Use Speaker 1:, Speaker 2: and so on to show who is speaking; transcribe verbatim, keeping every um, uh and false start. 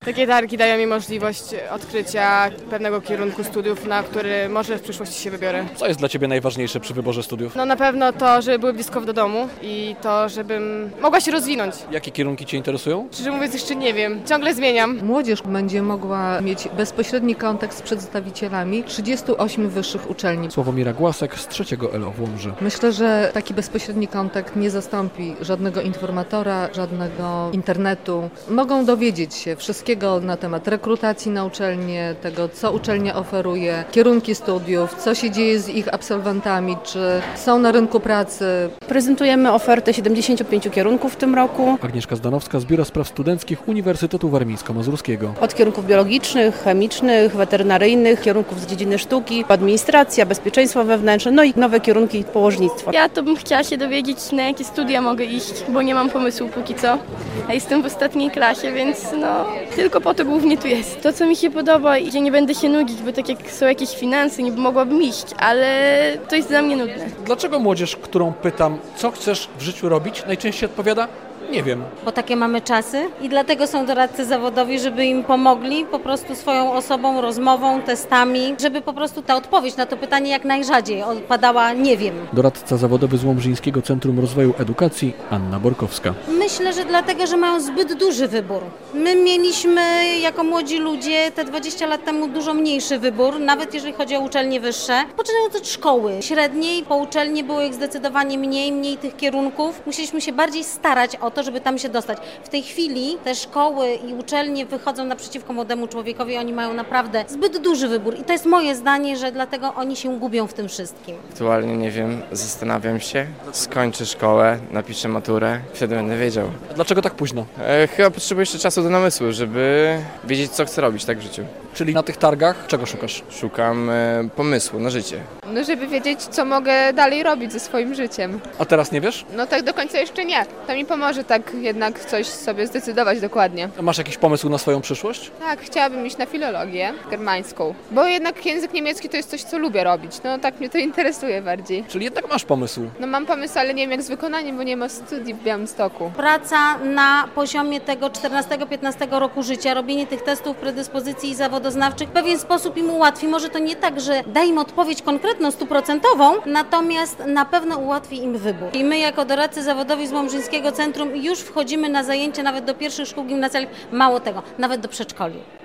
Speaker 1: Takie targi dają mi możliwość odkrycia pewnego kierunku studiów, na który może w przyszłości się wybiorę.
Speaker 2: Co jest dla Ciebie najważniejsze przy wyborze studiów?
Speaker 1: No na pewno to, żeby były blisko do domu i to, żebym mogła się rozwinąć.
Speaker 2: Jakie kierunki Cię interesują?
Speaker 1: Szczerze mówiąc jeszcze nie wiem, ciągle zmieniam.
Speaker 3: Młodzież będzie mogła mieć bezpośredni kontakt z przedstawicielami trzydziestu ośmiu wyższych uczelni.
Speaker 2: Sławomira Głasek z trzeciego L O w Łomży.
Speaker 3: Myślę, że taki bezpośredni kontakt nie zastąpi żadnego informatora, żadnego internetu. Mogą dowiedzieć się wszystkiego na temat rekrutacji na uczelnię, tego co uczelnia oferuje, kierunki studiów, co się dzieje z ich absolwentami, czy są na rynku pracy.
Speaker 4: Prezentujemy ofertę siedemdziesięciu pięciu kierunków w tym roku.
Speaker 2: Agnieszka Zdanowska z Biura Spraw Studenckich Uniwersytetu Warmińsko-Mazurskiego.
Speaker 4: Od kierunków biologicznych, chemicznych, weterynaryjnych, kierunków z dziedziny sztuki, administracja, bezpieczeństwo wewnętrzne, no i nowe kierunki położnictwa.
Speaker 5: Ja to bym chciała się dowiedzieć, na jakie studia mogę iść, bo nie mam pomysłu póki co. A jestem w ostatniej klasie, więc no tylko po to głównie tu jest. To, co mi się podoba i że nie będę się nudzić, bo tak jak są jakieś finanse, niby mogłabym iść, ale to jest dla mnie nudne.
Speaker 2: Dlaczego młodzież, którą pytam, co chcesz w życiu robić, najczęściej odpowiada? Nie wiem.
Speaker 6: Bo takie mamy czasy i dlatego są doradcy zawodowi, żeby im pomogli po prostu swoją osobą, rozmową, testami, żeby po prostu ta odpowiedź na to pytanie jak najrzadziej padała nie wiem.
Speaker 2: Doradca zawodowy z Łomżyńskiego Centrum Rozwoju Edukacji Anna Borkowska.
Speaker 6: Myślę, że dlatego, że mają zbyt duży wybór. My mieliśmy jako młodzi ludzie te dwadzieścia lat temu dużo mniejszy wybór, nawet jeżeli chodzi o uczelnie wyższe. Poczynając od szkoły średniej, po uczelni było ich zdecydowanie mniej, mniej tych kierunków. Musieliśmy się bardziej starać o to, żeby tam się dostać. W tej chwili te szkoły i uczelnie wychodzą naprzeciwko młodemu człowiekowi, oni mają naprawdę zbyt duży wybór i to jest moje zdanie, że dlatego oni się gubią w tym wszystkim.
Speaker 7: Aktualnie nie wiem, zastanawiam się, skończę szkołę, napiszę maturę, wtedy będę wiedział.
Speaker 2: A dlaczego tak późno?
Speaker 7: E, chyba potrzebuję jeszcze czasu do namysłu, żeby wiedzieć, co chcę robić tak w życiu.
Speaker 2: Czyli na tych targach czego szukasz?
Speaker 7: Szukam e, pomysłu na życie.
Speaker 8: No żeby wiedzieć, co mogę dalej robić ze swoim życiem.
Speaker 2: A teraz nie wiesz?
Speaker 8: No tak do końca jeszcze nie. To mi pomoże tak jednak coś sobie zdecydować dokładnie.
Speaker 2: A masz jakiś pomysł na swoją przyszłość?
Speaker 8: Tak, chciałabym iść na filologię germańską, bo jednak język niemiecki to jest coś, co lubię robić. No tak mnie to interesuje bardziej.
Speaker 2: Czyli jednak masz pomysł.
Speaker 8: No mam pomysł, ale nie wiem jak z wykonaniem, bo nie ma studii w Białymstoku.
Speaker 6: Praca na poziomie tego czternastego piętnastego roku życia, robienie tych testów predyspozycji i zawodoznawczych w pewien sposób im ułatwi. Może to nie tak, że da im odpowiedź konkretną, stuprocentową, natomiast na pewno ułatwi im wybór. I my jako doradcy zawodowi z Łomżyńskiego Centrum już wchodzimy na zajęcia nawet do pierwszych szkół gimnazjalnych, mało tego, nawet do przedszkoli.